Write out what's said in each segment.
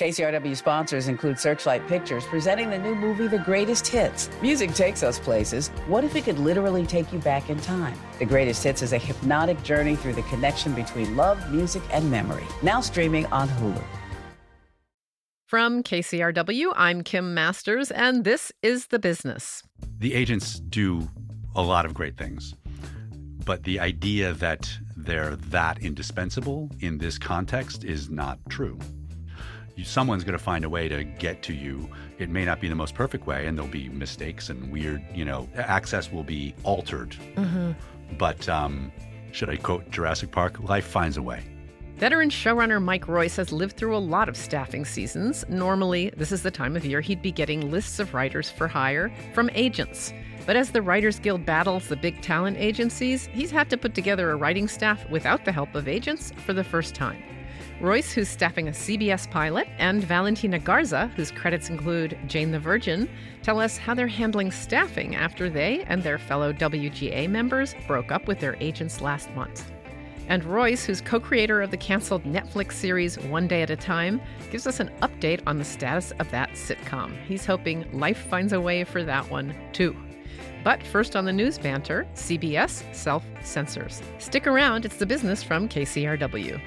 KCRW sponsors include Searchlight Pictures, presenting the new movie, The Greatest Hits. Music takes us places. What if it could literally take you back in time? The Greatest Hits is a hypnotic journey through the connection between love, music, and memory. Now streaming on Hulu. From KCRW, I'm Kim Masters, and this is The Business. The agents do a lot of great things, but the idea that they're that indispensable in this context is not true. Someone's going to find a way to get to you. It may not be the most perfect way, and there'll be mistakes and weird, access will be altered. Mm-hmm. But should I quote Jurassic Park? Life finds a way. Veteran showrunner Mike Royce has lived through a lot of staffing seasons. Normally, this is the time of year he'd be getting lists of writers for hire from agents. But as the Writers Guild battles the big talent agencies, he's had to put together a writing staff without the help of agents for the first time. Royce, who's staffing a CBS pilot, and Valentina Garza, whose credits include Jane the Virgin, tell us how they're handling staffing after they and their fellow WGA members broke up with their agents last month. And Royce, who's co-creator of the canceled Netflix series One Day at a Time, gives us an update on the status of that sitcom. He's hoping life finds a way for that one, too. But first on the news banter, CBS self-censors. Stick around, it's The Business from KCRW.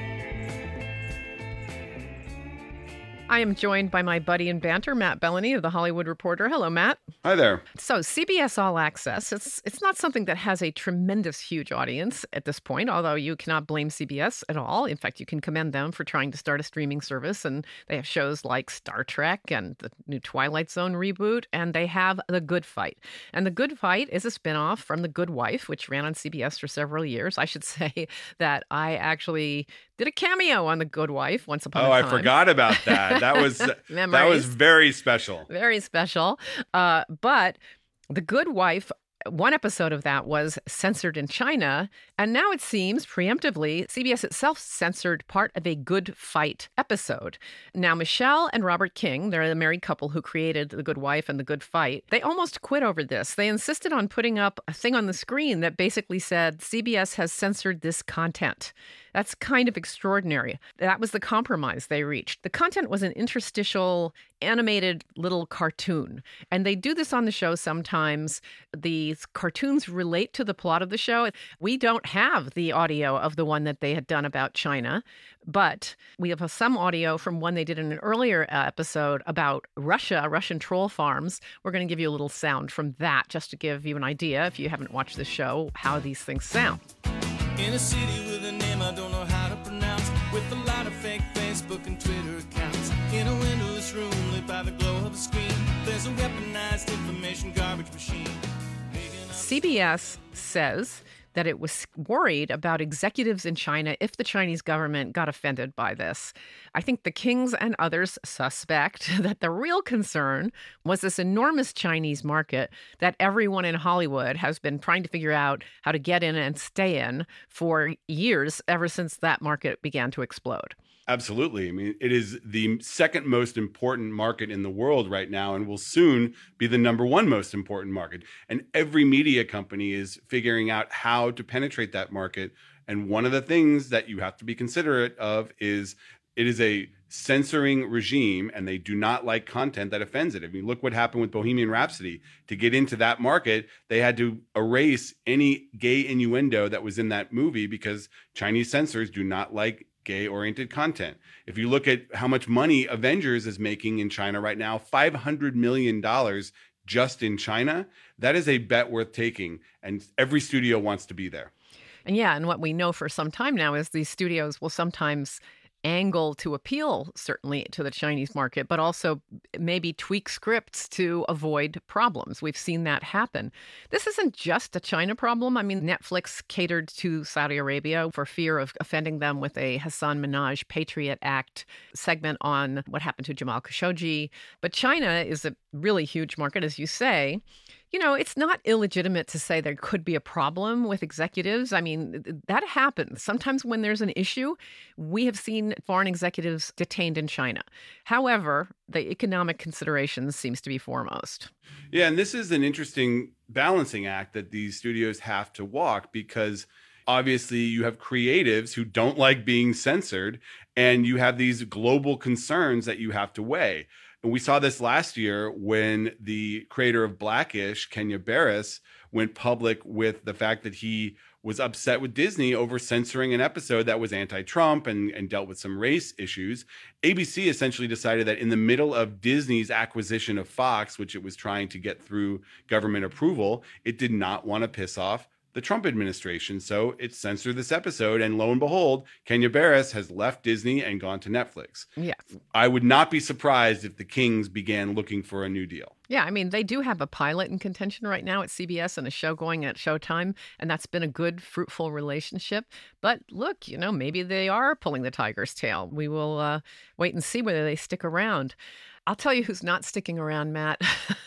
I am joined by my buddy in banter, Matt Bellany of The Hollywood Reporter. Hello, Matt. Hi there. So CBS All Access, it's not something that has a tremendous, huge audience at this point, although you cannot blame CBS at all. In fact, you can commend them for trying to start a streaming service, and they have shows like Star Trek and the new Twilight Zone reboot, and they have The Good Fight. And The Good Fight is a spinoff from The Good Wife, which ran on CBS for several years. I should say that I actually did a cameo on The Good Wife once upon a time. Oh, I forgot about that. That was very special. Very special. But The Good Wife, one episode of that was censored in China, and now it seems preemptively CBS itself censored part of a Good Fight episode. Now, Michelle and Robert King, they're the married couple who created The Good Wife and The Good Fight, they almost quit over this. They insisted on putting up a thing on the screen that basically said, CBS has censored this content. That's kind of extraordinary. That was the compromise they reached. The content was an interstitial, animated little cartoon. And they do this on the show sometimes. These cartoons relate to the plot of the show. We don't have the audio of the one that they had done about China, but we have some audio from one they did in an earlier episode about Russia, Russian troll farms. We're going to give you a little sound from that just to give you an idea, if you haven't watched the show, how these things sound. In a city with a name I don't know how to pronounce, with a lot of fake Facebook and Twitter accounts, in a windowless room lit by the glow of a screen, there's a weaponized information garbage machine. CBS says that it was worried about executives in China if the Chinese government got offended by this. I think the Kings and others suspect that the real concern was this enormous Chinese market that everyone in Hollywood has been trying to figure out how to get in and stay in for years, ever since that market began to explode. Absolutely. I mean, it is the second most important market in the world right now, and will soon be the number one most important market. And every media company is figuring out how to penetrate that market. And one of the things that you have to be considerate of is it is a censoring regime, and they do not like content that offends it. I mean, look what happened with Bohemian Rhapsody. To get into that market, they had to erase any gay innuendo that was in that movie because Chinese censors do not like gay-oriented content. If you look at how much money Avengers is making in China right now, $500 million just in China, that is a bet worth taking, and every studio wants to be there. And yeah, and what we know for some time now is these studios will sometimes angle to appeal, certainly, to the Chinese market, but also maybe tweak scripts to avoid problems. We've seen that happen. This isn't just a China problem. I mean, Netflix catered to Saudi Arabia for fear of offending them with a Hassan Minhaj Patriot Act segment on what happened to Jamal Khashoggi. But China is a really huge market, as you say. You know, it's not illegitimate to say there could be a problem with executives. I mean, that happens. Sometimes when there's an issue, we have seen foreign executives detained in China. However, the economic considerations seems to be foremost. Yeah, and this is an interesting balancing act that these studios have to walk, because obviously you have creatives who don't like being censored, and you have these global concerns that you have to weigh. And we saw this last year when the creator of Blackish, Kenya Barris, went public with the fact that he was upset with Disney over censoring an episode that was anti-Trump and dealt with some race issues. ABC essentially decided that in the middle of Disney's acquisition of Fox, which it was trying to get through government approval, it did not want to piss off the Trump administration. So it censored this episode. And lo and behold, Kenya Barris has left Disney and gone to Netflix. Yes. I would not be surprised if the Kings began looking for a new deal. Yeah, I mean, they do have a pilot in contention right now at CBS and a show going at Showtime, and that's been a good, fruitful relationship. But look, maybe they are pulling the tiger's tail. We will wait and see whether they stick around. I'll tell you who's not sticking around, Matt.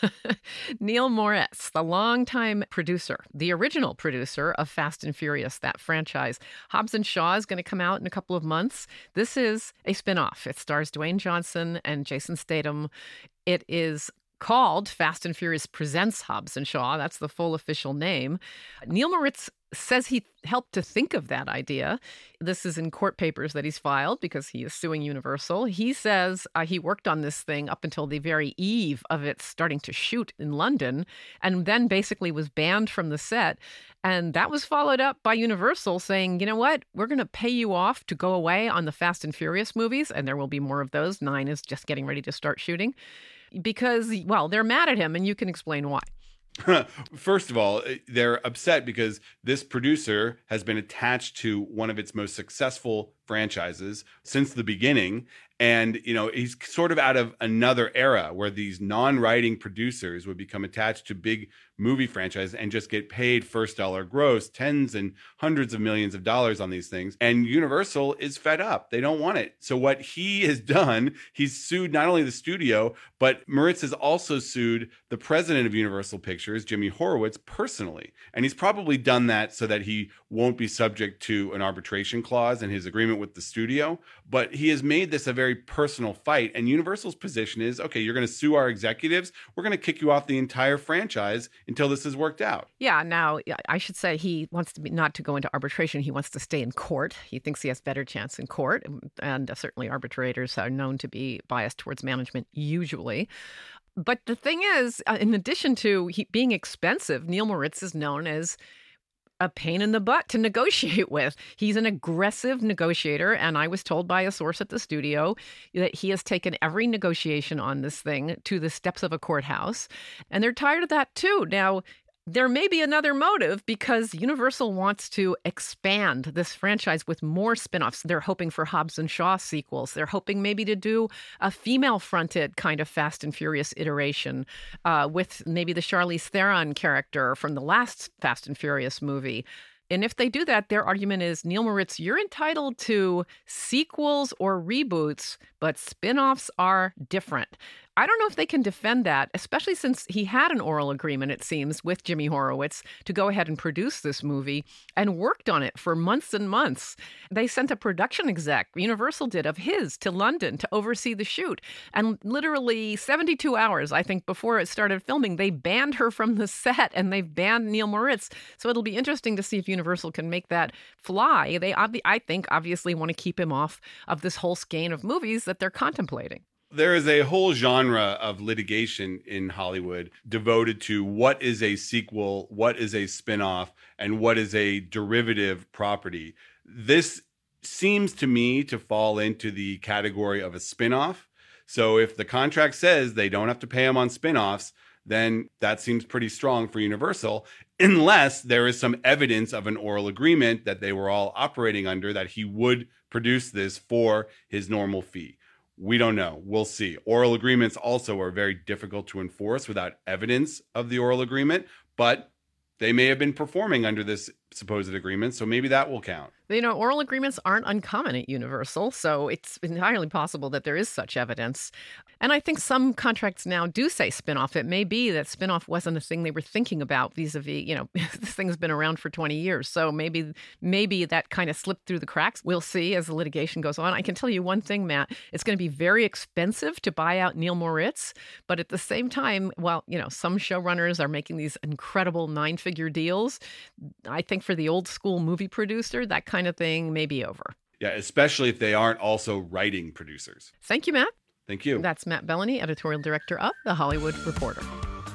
Neil Moritz, the longtime producer, the original producer of Fast and Furious, that franchise. Hobbs & Shaw is going to come out in a couple of months. This is a spinoff. It stars Dwayne Johnson and Jason Statham. It is called Fast and Furious Presents Hobbs & Shaw. That's the full official name. Neil Moritz says he helped to think of that idea. This is in court papers that he's filed because he is suing Universal. He says he worked on this thing up until the very eve of it starting to shoot in London, and then basically was banned from the set. And that was followed up by Universal saying, you know what, we're going to pay you off to go away on the Fast and Furious movies, and there will be more of those. 9 is just getting ready to start shooting. Because, well, they're mad at him, and you can explain why. First of all, they're upset because this producer has been attached to one of its most successful franchises since the beginning. And, he's sort of out of another era where these non-writing producers would become attached to big movie franchises and just get paid first dollar gross, tens and hundreds of millions of dollars on these things. And Universal is fed up. They don't want it. So what he has done, he's sued not only the studio, but Moritz has also sued the president of Universal Pictures, Jimmy Horowitz, personally. And he's probably done that so that he won't be subject to an arbitration clause in his agreement with the studio. But he has made this a very personal fight. And Universal's position is, okay, you're going to sue our executives. We're going to kick you off the entire franchise until this is worked out. Yeah. Now, I should say he wants to not to go into arbitration. He wants to stay in court. He thinks he has better chance in court. And certainly arbitrators are known to be biased towards management usually. But the thing is, in addition to being expensive, Neil Moritz is known as a pain in the butt to negotiate with. He's an aggressive negotiator, and I was told by a source at the studio that he has taken every negotiation on this thing to the steps of a courthouse, and they're tired of that too. Now, there may be another motive because Universal wants to expand this franchise with more spinoffs. They're hoping for Hobbs & Shaw sequels. They're hoping maybe to do a female-fronted kind of Fast and Furious iteration with maybe the Charlize Theron character from the last Fast and Furious movie. And if they do that, their argument is, Neil Moritz, you're entitled to sequels or reboots, but spinoffs are different. I don't know if they can defend that, especially since he had an oral agreement, it seems, with Jimmy Horowitz to go ahead and produce this movie and worked on it for months and months. They sent a production exec, Universal did, of his to London to oversee the shoot. And literally 72 hours, I think, before it started filming, they banned her from the set and they've banned Neil Moritz. So it'll be interesting to see if Universal can make that fly. They, I think, obviously want to keep him off of this whole skein of movies that they're contemplating. There is a whole genre of litigation in Hollywood devoted to what is a sequel, what is a spinoff, and what is a derivative property. This seems to me to fall into the category of a spinoff. So if the contract says they don't have to pay him on spinoffs, then that seems pretty strong for Universal, unless there is some evidence of an oral agreement that they were all operating under that he would produce this for his normal fee. We don't know. We'll see. Oral agreements also are very difficult to enforce without evidence of the oral agreement, but they may have been performing under this supposed agreement, so maybe that will count. Oral agreements aren't uncommon at Universal, so it's entirely possible that there is such evidence. And I think some contracts now do say spinoff. It may be that spinoff wasn't a thing they were thinking about vis-a-vis, this thing's been around for 20 years. So maybe that kind of slipped through the cracks. We'll see as the litigation goes on. I can tell you one thing, Matt, it's going to be very expensive to buy out Neil Moritz. But at the same time, some showrunners are making these incredible 9-figure deals. I think think for the old school movie producer, that kind of thing may be over. Yeah, especially if they aren't also writing producers. Thank you, Matt. Thank you. That's Matt Bellany, editorial director of The Hollywood Reporter.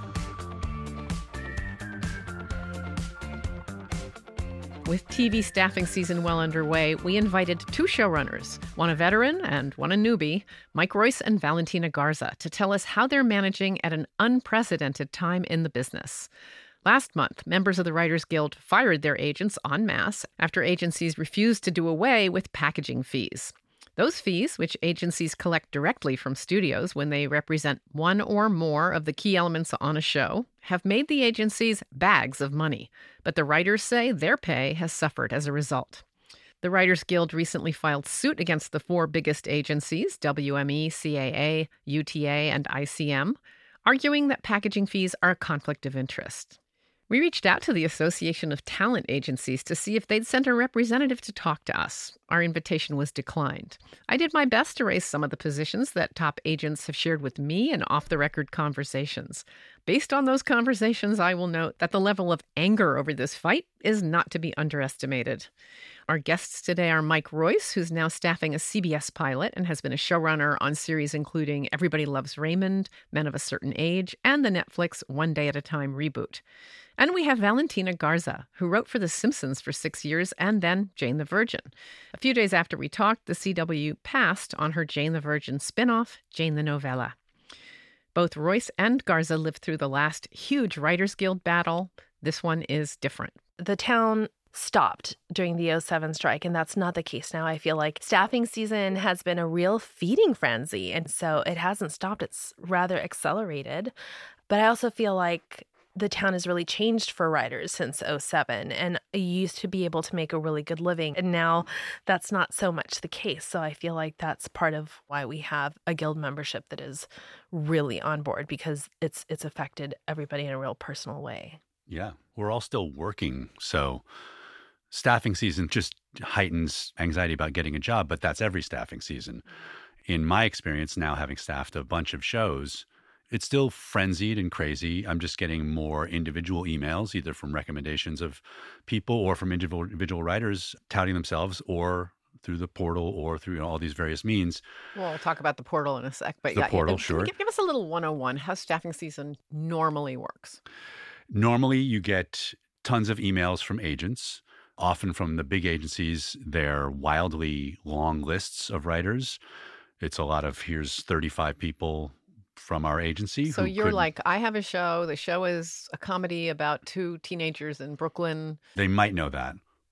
With TV staffing season well underway, we invited two showrunners, one a veteran and one a newbie, Mike Royce and Valentina Garza, to tell us how they're managing at an unprecedented time in the business. Last month, members of the Writers Guild fired their agents en masse after agencies refused to do away with packaging fees. Those fees, which agencies collect directly from studios when they represent one or more of the key elements on a show, have made the agencies bags of money. But the writers say their pay has suffered as a result. The Writers Guild recently filed suit against the four biggest agencies, WME, CAA, UTA, and ICM, arguing that packaging fees are a conflict of interest. We reached out to the Association of Talent Agencies to see if they'd send a representative to talk to us. Our invitation was declined. I did my best to raise some of the positions that top agents have shared with me in off-the-record conversations. Based on those conversations, I will note that the level of anger over this fight is not to be underestimated. Our guests today are Mike Royce, who's now staffing a CBS pilot and has been a showrunner on series including Everybody Loves Raymond, Men of a Certain Age, and the Netflix One Day at a Time reboot. And we have Valentina Garza, who wrote for The Simpsons for 6 years and then Jane the Virgin. A few days after we talked, the CW passed on her Jane the Virgin spinoff, Jane the Novella. Both Royce and Garza lived through the last huge Writers Guild battle. This one is different. The town stopped during the 2007 strike, and that's not the case now. I feel like staffing season has been a real feeding frenzy, and so it hasn't stopped. It's rather accelerated. But I also feel like the town has really changed for writers since 2007, and you used to be able to make a really good living, and now that's not so much the case. So I feel like that's part of why we have a guild membership that is really on board, because it's affected everybody in a real personal way. Yeah, we're all still working, so staffing season just heightens anxiety about getting a job, but that's every staffing season. In my experience, now having staffed a bunch of shows, it's still frenzied and crazy. I'm just getting more individual emails, either from recommendations of people or from individual writers touting themselves, or through the portal, or through all these various means. We'll talk about the portal in a sec. But The portal, Can you sure. give us a little 101, how staffing season normally works? Normally, you get tons of emails from agents. Often from the big agencies, they're wildly long lists of writers. It's a lot of, here's 35 people from our agency. So who you're could- like, I have a show. The show is a comedy about two teenagers in Brooklyn. They might know that.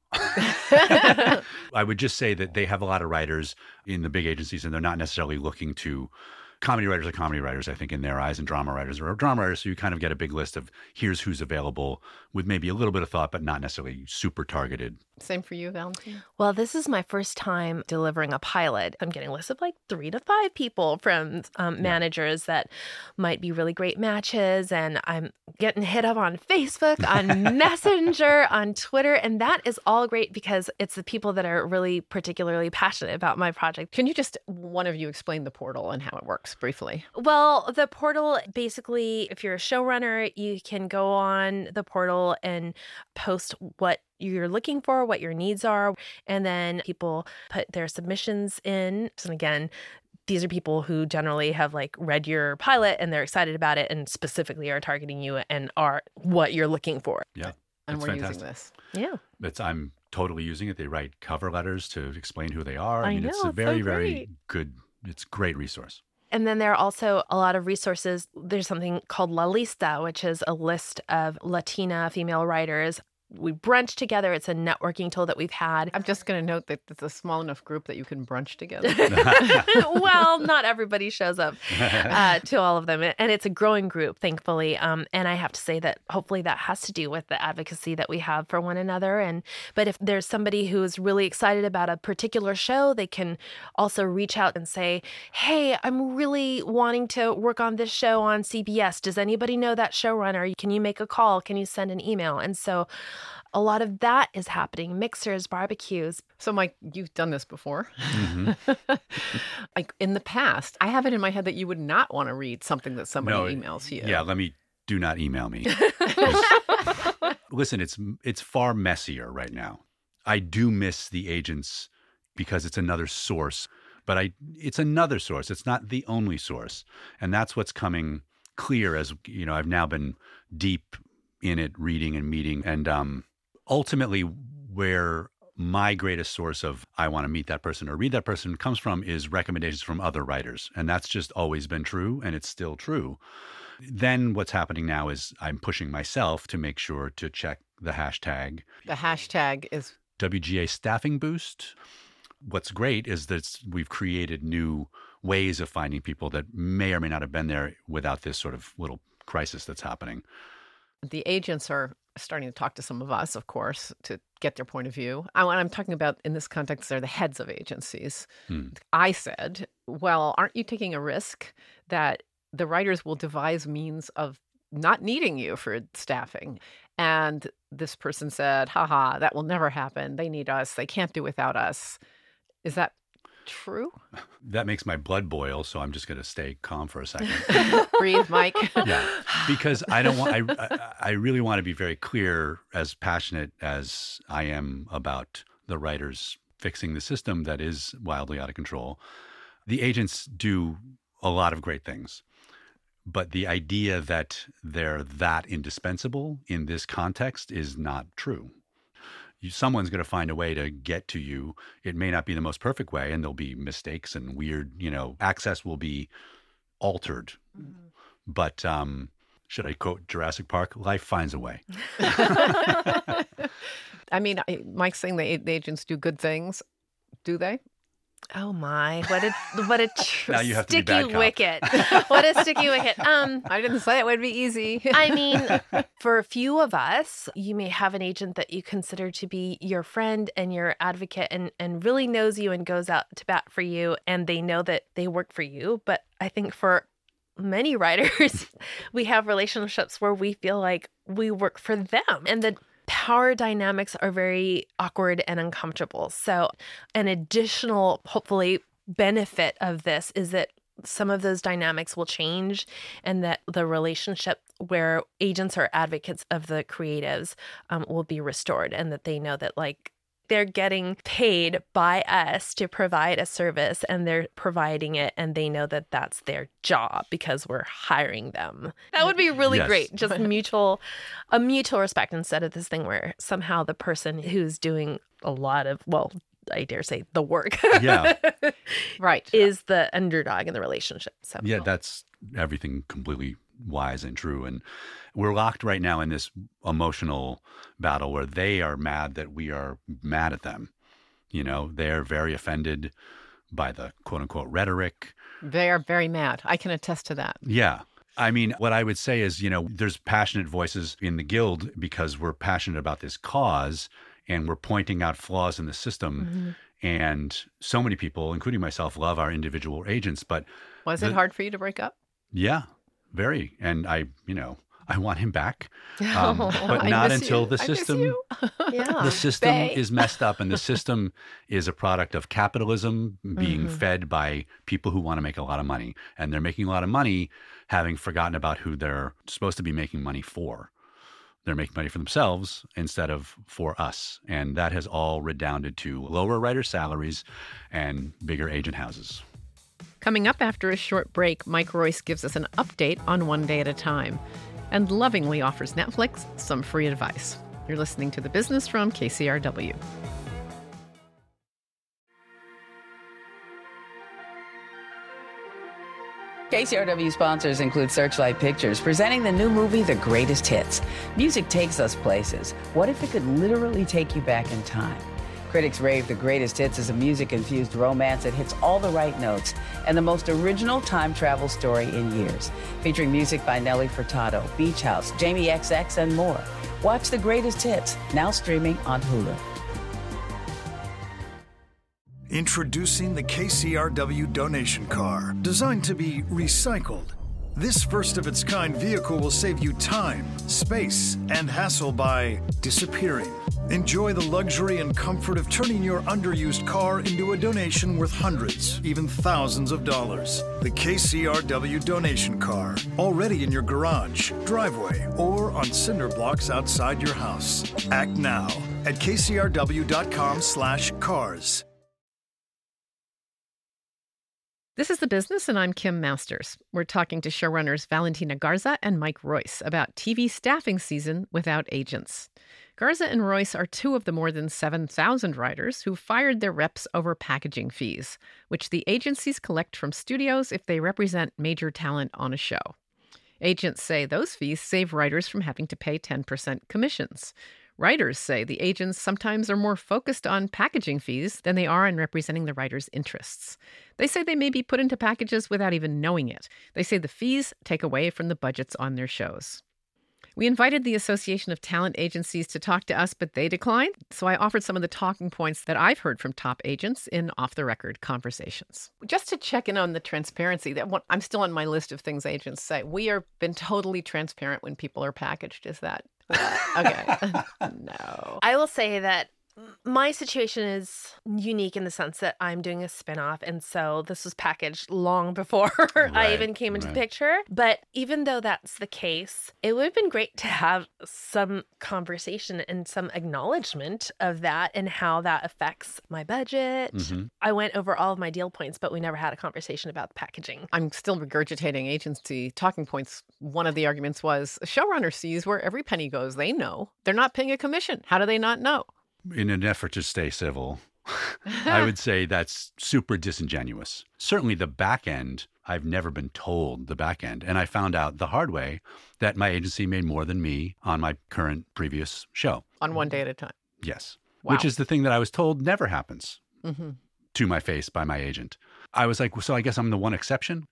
I would just say that they have a lot of writers in the big agencies, and they're not necessarily looking to. Comedy writers are comedy writers, I think, in their eyes, and drama writers are drama writers. So you kind of get a big list of here's who's available with maybe a little bit of thought, but not necessarily super targeted. Same for you, Valentina? Well, this is my first time delivering a pilot. I'm getting lists of like 3 to 5 people from managers that might be really great matches. And I'm getting hit up on Facebook, on Messenger, on Twitter. And that is all great because it's the people that are really particularly passionate about my project. Can you just, one of you, explain the portal and how it works briefly? Well, the portal, basically, if you're a showrunner, you can go on the portal and post what you're looking for, what your needs are, and then people put their submissions in. And again, these are people who generally have like read your pilot and they're excited about it and specifically are targeting you and are what you're looking for. Yeah. And That's we're fantastic. using this. Yeah. I'm totally using it. They write cover letters to explain who they are. I mean, know, it's a it's very, so very great. good, it's a great resource. And then there are also a lot of resources. There's something called La Lista, which is a list of Latina female writers. We brunch together. It's a networking tool that we've had. I'm just going to note that it's a small enough group that you can brunch together. Well, not everybody shows up to all of them. And it's a growing group, thankfully. And I have to say that hopefully that has to do with the advocacy that we have for one another. But if there's somebody who is really excited about a particular show, they can also reach out and say, hey, I'm really wanting to work on this show on CBS. Does anybody know that showrunner? Can you make a call? Can you send an email? And so a lot of that is happening. Mixers, barbecues. So, Mike, you've done this before. Mm-hmm. Like in the past, I have it in my head that you would not want to read something that somebody No, emails you. Yeah, do not email me. Listen, it's far messier right now. I do miss the agents because it's another source, but it's another source. It's not the only source. And that's what's coming clear as, I've now been deep in it, reading and meeting. And ultimately, where my greatest source of I want to meet that person or read that person comes from is recommendations from other writers. And that's just always been true, and it's still true. Then what's happening now is I'm pushing myself to make sure to check the hashtag. The hashtag is WGA Staffing Boost. What's great is that we've created new ways of finding people that may or may not have been there without this sort of little crisis that's happening. the agents are starting to talk to some of us, of course, to get their point of view. What I'm talking about in this context are the heads of agencies. I said, well, aren't you taking a risk that the writers will devise means of not needing you for staffing? And this person said, haha, that will never happen. They need us. They can't do without us. Is that true? That makes my blood boil, so I'm just going to stay calm for a second. Breathe, Mike. Yeah, because I don't want. I really want to be very clear, as passionate as I am about the writers fixing the system that is wildly out of control. The agents do a lot of great things, but the idea that they're that indispensable in this context is not true. Someone's going to find a way to get to you. It may not be the most perfect way, and there'll be mistakes and weird, access will be altered. Mm-hmm. But should I quote Jurassic Park? Life finds a way. I mean, Mike's saying the agents do good things. Do they? Oh my! What a now you have to sticky be bad wicket! What a sticky wicket! I didn't say it would be easy. I mean, for a few of us, you may have an agent that you consider to be your friend and your advocate, and really knows you and goes out to bat for you, and they know that they work for you. But I think for many writers, we have relationships where we feel like we work for them, and the power dynamics are very awkward and uncomfortable. So an additional, hopefully, benefit of this is that some of those dynamics will change, and that the relationship where agents are advocates of the creatives will be restored, and that they know that they're getting paid by us to provide a service, and they're providing it, and they know that that's their job because we're hiring them. That would be really great. Just a mutual respect, instead of this thing where somehow the person who's doing a lot of, I dare say, the work, right, is the underdog in the relationship. So yeah, that's everything completely wise and true. And we're locked right now in this emotional battle where they are mad that we are mad at them. They're very offended by the quote unquote rhetoric. They are very mad. I can attest to that. Yeah. I mean, what I would say is, there's passionate voices in the Guild because we're passionate about this cause and we're pointing out flaws in the system. Mm-hmm. And so many people, including myself, love our individual agents. But was it hard for you to break up? Yeah, very. And I want him back, but not until the system. The system is messed up, and the system is a product of capitalism being fed by people who want to make a lot of money, and they're making a lot of money, having forgotten about who they're supposed to be making money for. They're making money for themselves instead of for us, and that has all redounded to lower writer salaries and bigger agent houses. Coming up after a short break, Mike Royce gives us an update on One Day at a Time, and lovingly offers Netflix some free advice. You're listening to The Business from KCRW. KCRW sponsors include Searchlight Pictures, presenting the new movie, The Greatest Hits. Music takes us places. What if it could literally take you back in time? Critics rave The Greatest Hits is a music-infused romance that hits all the right notes and the most original time travel story in years. Featuring music by Nelly Furtado, Beach House, Jamie XX, and more. Watch The Greatest Hits, now streaming on Hulu. Introducing the KCRW donation car, designed to be recycled. This first-of-its-kind vehicle will save you time, space, and hassle by disappearing, Enjoy the luxury and comfort of turning your underused car into a donation worth hundreds, even thousands of dollars. The KCRW donation car, already in your garage, driveway, or on cinder blocks outside your house. Act now at kcrw.com/cars. This is The Business, and I'm Kim Masters. We're talking to showrunners Valentina Garza and Mike Royce about TV staffing season without agents. Garza and Royce are two of the more than 7,000 writers who fired their reps over packaging fees, which the agencies collect from studios if they represent major talent on a show. Agents say those fees save writers from having to pay 10% commissions. Writers say the agents sometimes are more focused on packaging fees than they are on representing the writer's interests. They say they may be put into packages without even knowing it. They say the fees take away from the budgets on their shows. We invited the Association of Talent Agencies to talk to us, but they declined. So I offered some of the talking points that I've heard from top agents in off-the-record conversations. Just to check in on the transparency, I'm still on my list of things agents say. We have been totally transparent when people are packaged. Is that okay? No. I will say that my situation is unique in the sense that I'm doing a spinoff, and so this was packaged long before I even came into the picture. But even though that's the case, it would have been great to have some conversation and some acknowledgement of that and how that affects my budget. Mm-hmm. I went over all of my deal points, but we never had a conversation about the packaging. I'm still regurgitating agency talking points. One of the arguments was a showrunner sees where every penny goes. They know. They're not paying a commission. How do they not know? In an effort to stay civil, I would say that's super disingenuous. Certainly the back end, I've never been told the back end. And I found out the hard way that my agency made more than me on my current previous show. On one day at a time. Yes. Wow. Which is the thing that I was told never happens to my face by my agent. I was like, so I guess I'm the one exception.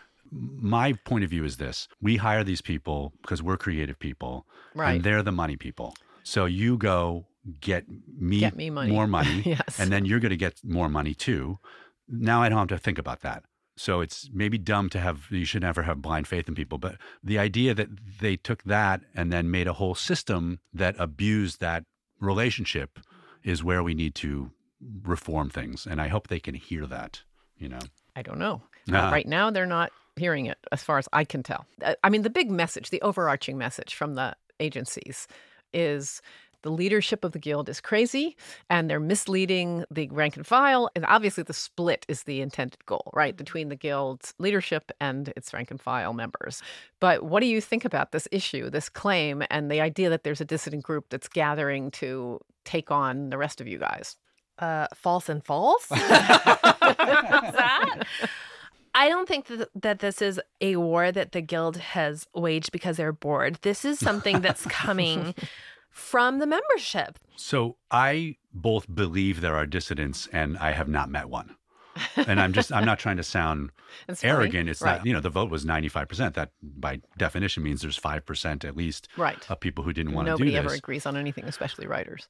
My point of view is this. We hire these people because we're creative people, and they're the money people. So you go get me money. More money, yes. And then you're going to get more money too. Now I don't have to think about that. So it's maybe dumb you should never have blind faith in people. But the idea that they took that and then made a whole system that abused that relationship is where we need to reform things. And I hope they can hear that, I don't know. Right now, they're not hearing it as far as I can tell. I mean, the big message, the overarching message from the agencies is the leadership of the Guild is crazy and they're misleading the rank and file. And obviously the split is the intended goal, right? Between the Guild's leadership and its rank and file members. But what do you think about this issue, this claim, and the idea that there's a dissident group that's gathering to take on the rest of you guys? False and false? That? I don't think that this is a war that the Guild has waged because they're bored. This is something that's coming from the membership. So I both believe there are dissidents and I have not met one. And I'm not trying to sound arrogant. It's not, the vote was 95%. That by definition means there's 5% at least of people who didn't want to do this. Nobody ever agrees on anything, especially writers.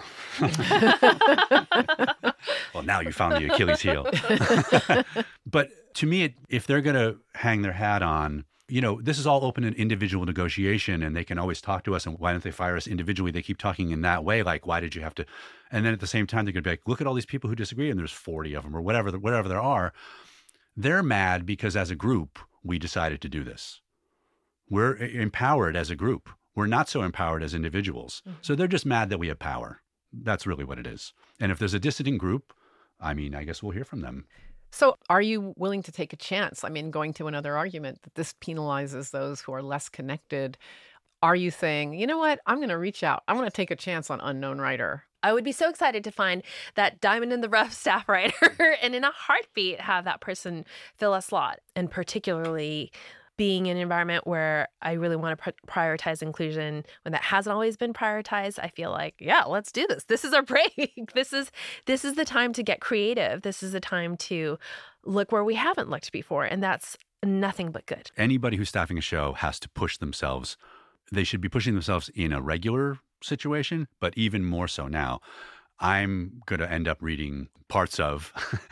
Well, now you found the Achilles heel. But to me, if they're going to hang their hat on, this is all open in individual negotiation and they can always talk to us and why don't they fire us individually? They keep talking in that way. Like, why did you have to? And then at the same time, they're going to be like, look at all these people who disagree and there's 40 of them or whatever there are. They're mad because as a group, we decided to do this. We're empowered as a group. We're not so empowered as individuals. Mm-hmm. So they're just mad that we have power. That's really what it is. And if there's a dissident group, I guess we'll hear from them. So are you willing to take a chance? Going to another argument that this penalizes those who are less connected. Are you saying, you know what, I'm going to reach out. I want to take a chance on unknown writer. I would be so excited to find that diamond in the rough staff writer and in a heartbeat have that person fill a slot. And particularly being in an environment where I really want to prioritize inclusion when that hasn't always been prioritized, I feel like, yeah, let's do this. This is our break. This is the time to get creative. This is the time to look where we haven't looked before. And that's nothing but good. Anybody who's staffing a show has to push themselves. They should be pushing themselves in a regular situation, but even more so now. I'm going to end up reading parts of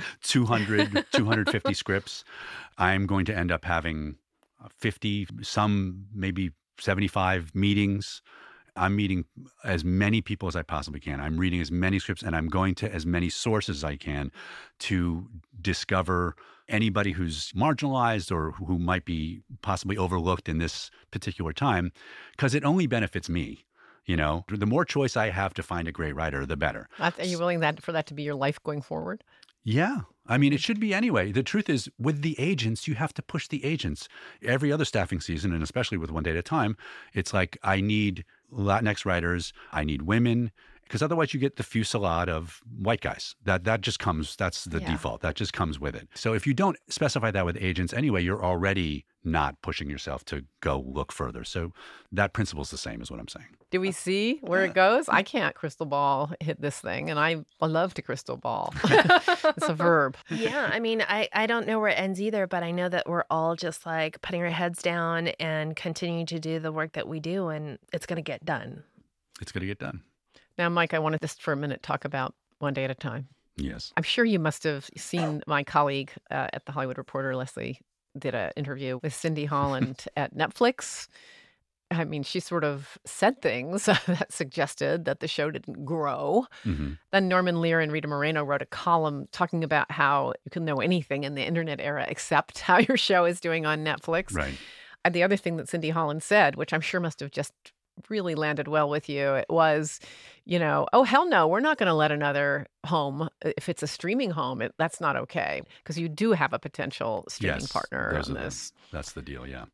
250 scripts. I'm going to end up having 50, some maybe 75 meetings. I'm meeting as many people as I possibly can. I'm reading as many scripts, and I'm going to as many sources as I can to discover anybody who's marginalized or who might be possibly overlooked in this particular time, because it only benefits me. You know, the more choice I have to find a great writer, the better. Are you willing for that to be your life going forward? Yeah. I mean, it should be anyway. The truth is, with the agents, you have to push the agents. Every other staffing season, and especially with One Day at a Time, it's like, I need Latinx writers, I need women, because otherwise you get the fusillade of white guys. That just comes, that's the default. That just comes with it. So if you don't specify that with agents anyway, you're already not pushing yourself to go look further. So that principle is the same, is what I'm saying. Do we see where it goes? I can't crystal ball hit this thing, and I love to crystal ball. It's a verb. Yeah, I mean, I don't know where it ends either, but I know that we're all just like putting our heads down and continuing to do the work that we do, and it's going to get done. It's going to get done. Now, Mike, I wanted just for a minute talk about One Day at a Time. Yes. I'm sure you must have seen my colleague at The Hollywood Reporter, Leslie, did an interview with Cindy Holland at Netflix. I mean, she sort of said things that suggested that the show didn't grow. Mm-hmm. Then Norman Lear and Rita Moreno wrote a column talking about how you can know anything in the internet era except how your show is doing on Netflix. Right. And the other thing that Cindy Holland said, which I'm sure must have just really landed well with you, it was, you know, oh, hell no, we're not going to let another home, if it's a streaming home, that's not okay. Because you do have a potential streaming partner on this. That's the deal, yeah.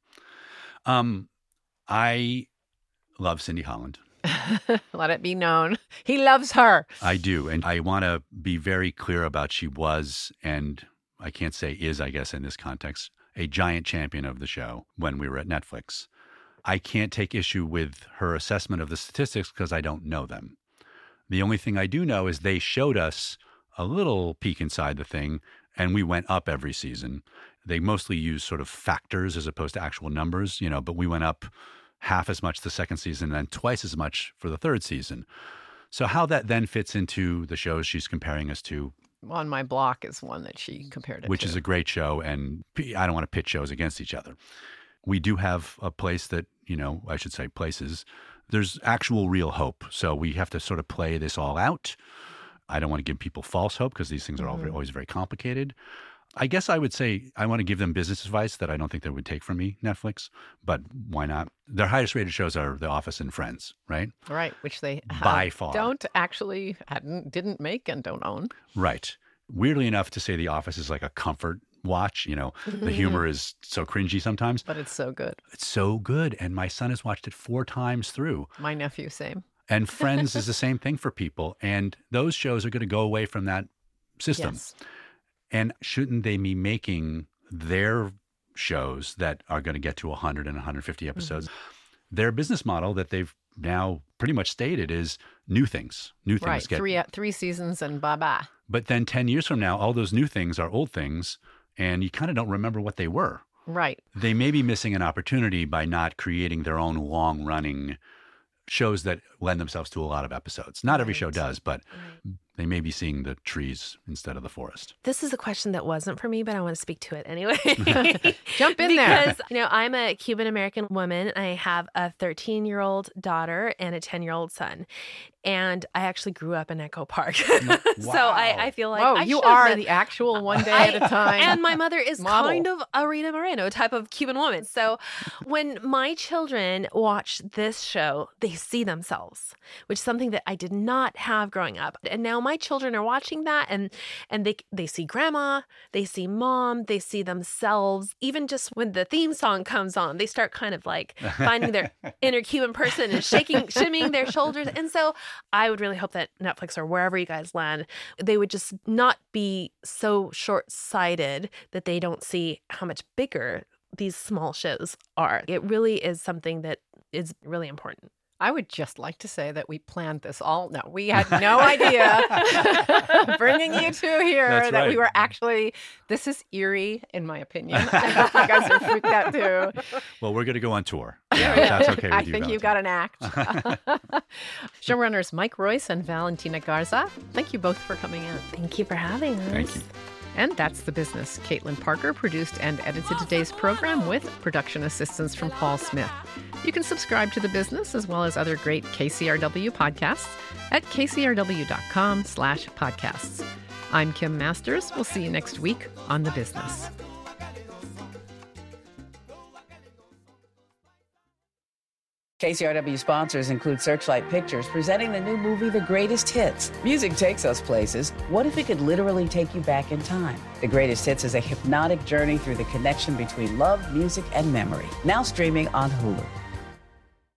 I love Cindy Holland. Let it be known. He loves her. I do. And I want to be very clear about she was, and I can't say is, I guess, in this context, a giant champion of the show when we were at Netflix. I can't take issue with her assessment of the statistics because I don't know them. The only thing I do know is they showed us a little peek inside the thing, and we went up every season. They mostly use sort of factors as opposed to actual numbers, you know, but we went up half as much the second season and twice as much for the third season. So how that then fits into the shows she's comparing us to. On My Block is one that she compared it which to. Is a great show, and I don't want to pitch shows against each other. We do have a place that, you know, I should say places, there's actual real hope. So we have to sort of play this all out. I don't want to give people false hope because these things are always very complicated. I guess I would say I want to give them business advice that I don't think they would take from me, Netflix, but why not? Their highest rated shows are The Office and Friends, right? Right, which they by far didn't make and don't own. Right. Weirdly enough, to say The Office is like a comfort watch, you know, the humor is so cringy sometimes. But it's so good. It's so good. And my son has watched it 4 times through. My nephew, same. And Friends is the same thing for people. And those shows are going to go away from that system. Yes. And shouldn't they be making their shows that are going to get to 100 and 150 episodes? Their business model that they've now pretty much stated is new things. New things. Right, 3 seasons and bye-bye. But then 10 years from now, all those new things are old things, and you kind of don't remember what they were. Right. They may be missing an opportunity by not creating their own long-running shows that lend themselves to a lot of episodes. Not every show does, but they may be seeing the trees instead of the forest. This is a question that wasn't for me, but I want to speak to it anyway. Jump in there. Because, you know, I'm a Cuban-American woman. I have a 13-year-old daughter and a 10-year-old son. And I actually grew up in Echo Park. Wow. So I feel like I you should are have the actual One Day at a Time. And my mother is model. kind of a Rita Moreno type of Cuban woman. So when my children watch this show, they see themselves, which is something that I did not have growing up. And now my children are watching that and they see grandma, they see mom, they see themselves. Even just when the theme song comes on, they start kind of like finding their inner Cuban person and shimmying their shoulders. And so I would really hope that Netflix or wherever you guys land, they would just not be so short-sighted that they don't see how much bigger these small shows are. It really is something that is really important. I would just like to say that we planned this all. No, we had no idea bringing you two here. That's that right. we were actually, this is eerie, in my opinion. I hope you guys are freaked out too. Well, we're going to go on tour. Yeah, that's okay with I you, think you've got an act. Showrunners Mike Royce and Valentina Garza, thank you both for coming in. Thank you for having us. Thank you. And that's The Business. Caitlin Parker produced and edited today's program with production assistance from Paul Smith. You can subscribe to The Business as well as other great KCRW podcasts at kcrw.com/podcasts. I'm Kim Masters. We'll see you next week on The Business. KCRW sponsors include Searchlight Pictures, presenting the new movie, The Greatest Hits. Music takes us places. What if it could literally take you back in time? The Greatest Hits is a hypnotic journey through the connection between love, music, and memory. Now streaming on Hulu.